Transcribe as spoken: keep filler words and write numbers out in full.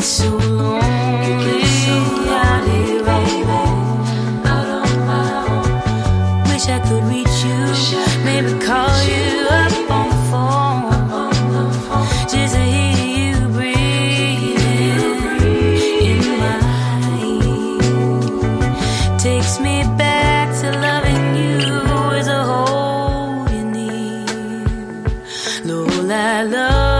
so lonely out here, baby, out on my own. Wish I could reach you, maybe call you up on the phone, just to hear you breathing in my ear. Takes me back to loving you as a whole you need. Lord, I love